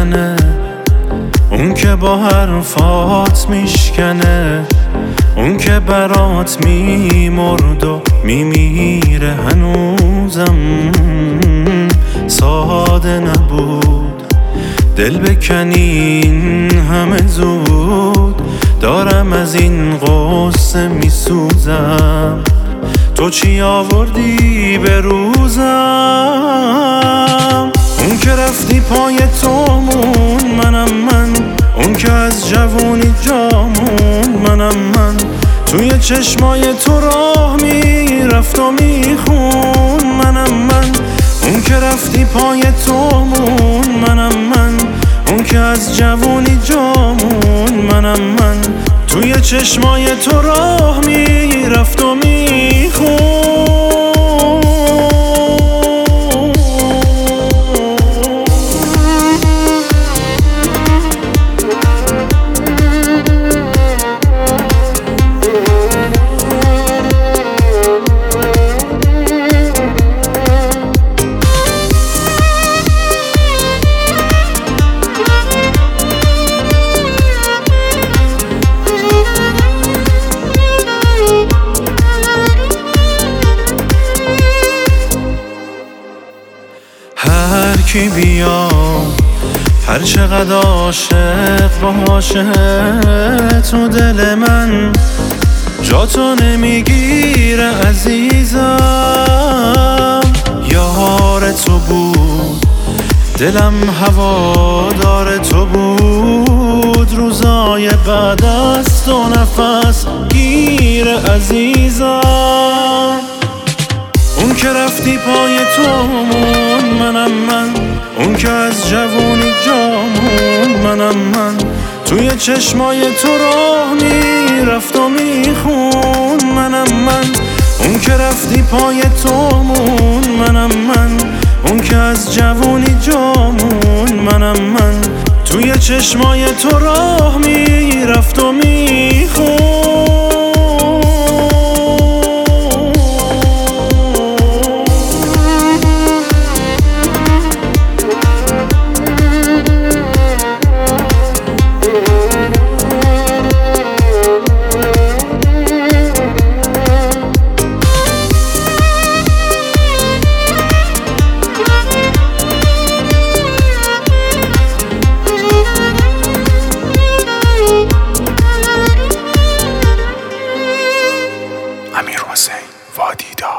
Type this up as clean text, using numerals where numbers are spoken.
منه، اون که با حرفات میشکنه، اون که برات میمرد و میمیره هنوزم. ساده نبود دل بکنین همه زود، دارم از این قصه میسوزم. تو چی آوردی به روزم؟ اون که رفتی پای تومون منم من، اون که از جوونی جامون منم من. توی چشمای تو راه میرفت و میخون منم من، اون که رفتی پای تومون منم من، اون که از جوونی جامون منم من. توی چشمای تو راه میرفت و میخون. هر کی بیا هر چقدر عاشق باشه، تو دل من جا تو نمیگیره عزیزم. یار تو بود دلم هوادار تو بود، روزای بعد از تو نفس گیره عزیزم. اون که رفتی پای تومون منم من، اون که از جوونی جامون منم من. توی چشمای تو راه میرفت و میخون منم من، اون که رفتی پای تومون منم من، اون که از جوونی جامون منم من. توی چشمای تو راه میرفت و میخون. امیر حسین وادی دار.